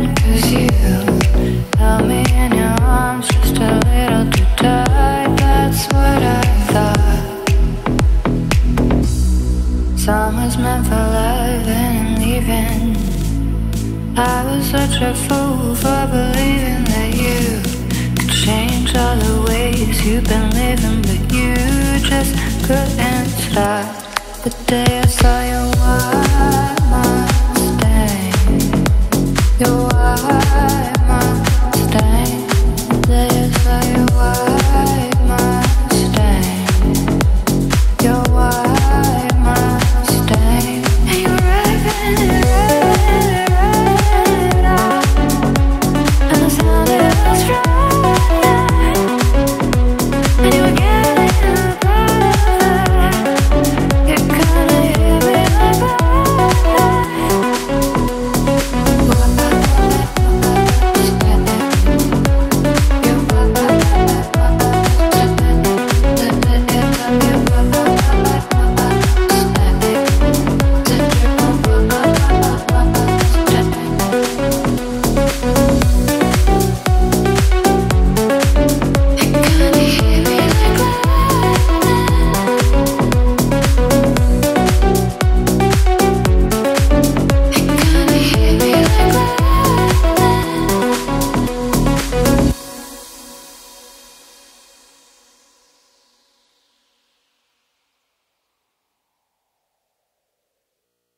'cause you held me in your arms just a little too tight. That's what I thought. Summer's meant for loving and leaving. I was such a fool for believing that you could change all the ways you've been living, but you just couldn't stop. The day I saw you